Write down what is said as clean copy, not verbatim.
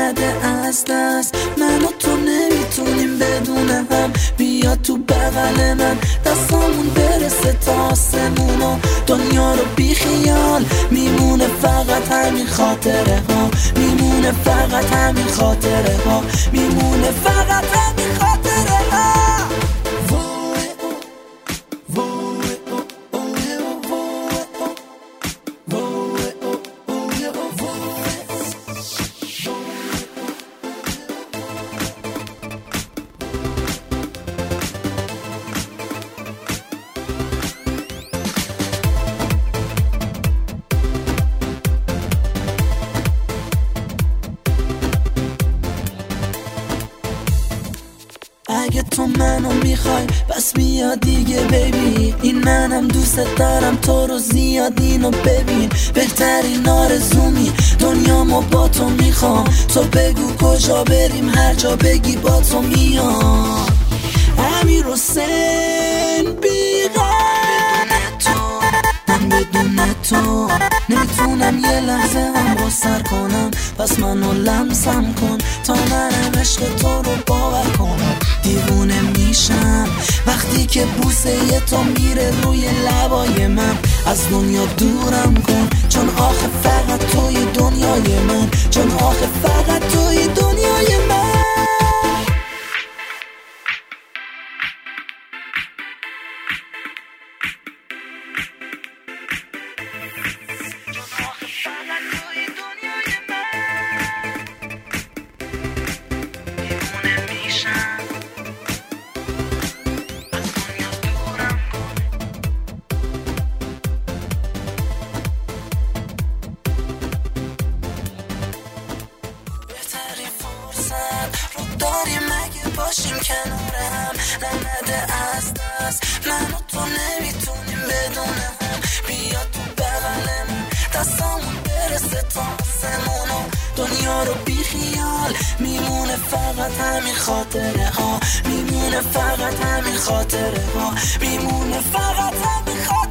نده از دست. من و تو نمیتونیم بدون هم. بیا تو بغل من، دستامون برسه تا آسمون و دنیا رو بی خیال. میمونه فقط همین خاطره ها، میمونه فقط همین خاطره ها، میمونه فقط همین خاطره ها. اگه تو منو میخوای بس بیا دیگه بیبی. این منم دوست دارم تو رو زیاد، اینو ببین. بهترین آرزومی دنیامو با تو میخوام. تو بگو کجا بریم، هر جا بگی با تو میام. امیر حسین بیغم بدون تو نمیتونم یه لحظه هم رو سر کنم. پس منو لمسم کن تا منم عشق تو رو باور کنم. دیوونه میشم وقتی که بوسه یه تو میره روی لبای من. از دنیا دورم کن چون آخه فقط توی دنیای من، چون آخه فقط توی دنیای من. رو داریم اگه باشیم کنار هم، نده از دست. من و تو نمیتونیم بدون هم. بیا تو بغلم، دستامون برسه تا آسمون و دنیا رو بی خیال. میمونه فقط همین خاطره ها، میمونه فقط همین خاطره ها، میمونه فقط همین خاطره ها.